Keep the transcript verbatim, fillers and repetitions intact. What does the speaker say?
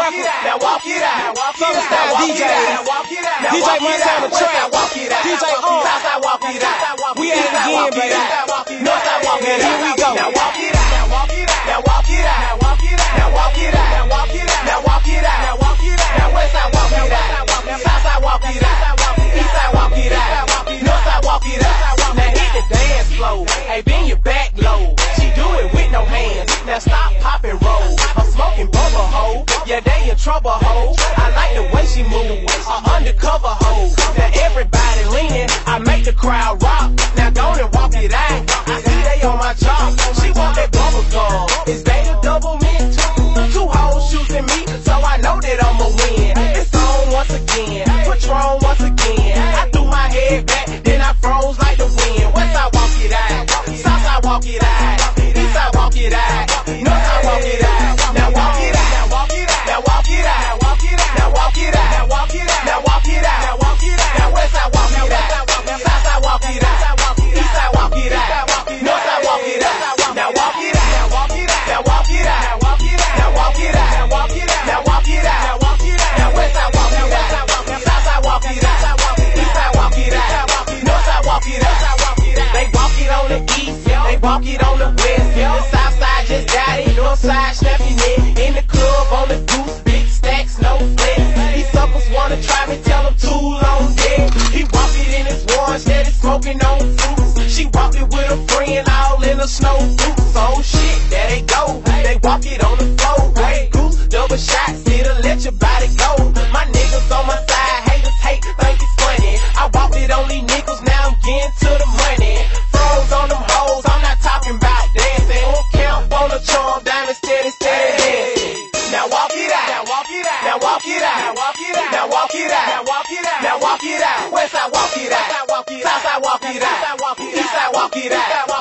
Records. Now walk it out. Southern Style D J. D J Munson on the track. D J on. We at it again, baby. Northside walk it out. Here we go. Now walk it out. Now walk it out. Now walk it out. Now walk it out. Now walk it out. Now walk it out. Now walk it out. Now walk it out. Now Westside walk it out. Southside walk it out. Eastside walk it out. Northside walk it out. Now hit the dance floor. Hey, bend your back low. She do it with no hands. Now stop, pop and roll. I'm smoking bubble hoe. Yeah, they in trouble hoe. I like the way she move. A undercover hoe. Now everybody leaning. I make the crowd rock. Now go and walk it out. I see they on my job. She want that bubble gum. Is they the double mint? Two hoes shooting me, so I know that I'ma win. It's on once again. Patron once again. I threw my head back, then I froze like the wind. Westside walk it out. Southside walk it out. Eastside walk it out. Northside walk it out. Now walk it out. Now walk it out. Now walk it out. Now walk it out. Now walk it out. Now walk it out. Now walk it out. Now walk it out. Now Westside walk it out. Southside walk it out. Eastside walk it out. Northside walk it out. Now walk it out. Now walk it out. Now walk it out. Now walk it out. Now walk it out. Now walk it out. Now walk it out. Now walk it out. Now Westside walk it out. Southside walk it out. Eastside walk it out. Northside walk it out. They walk it on the east. They walk it on the west. The south side just got it. North side snapping it. In the club on the goose. Big stacks, no flex. These suckers wanna try me, tell them too long dead. He walk it in his one, steady smoking on fruits. She walk it with a friend, all in the snow boots. Oh shit, there they go. They walk it on the floor. Hey, goose, double shots, it'll let your body go. My niggas on my side, haters hate, think it's funny. I walk it on these niggas, now I'm getting to the money. Froze on them hoes, I'm not talking about dancing. Won't count on the charm, diamond steady, steady dancing. Now walk it out. Now walk it out. Now walk it out. Now walk it out. Now walk it out. Now walk it out. Now walk it out. Westside walk it out. Southside walk it out. Eastside walk it out.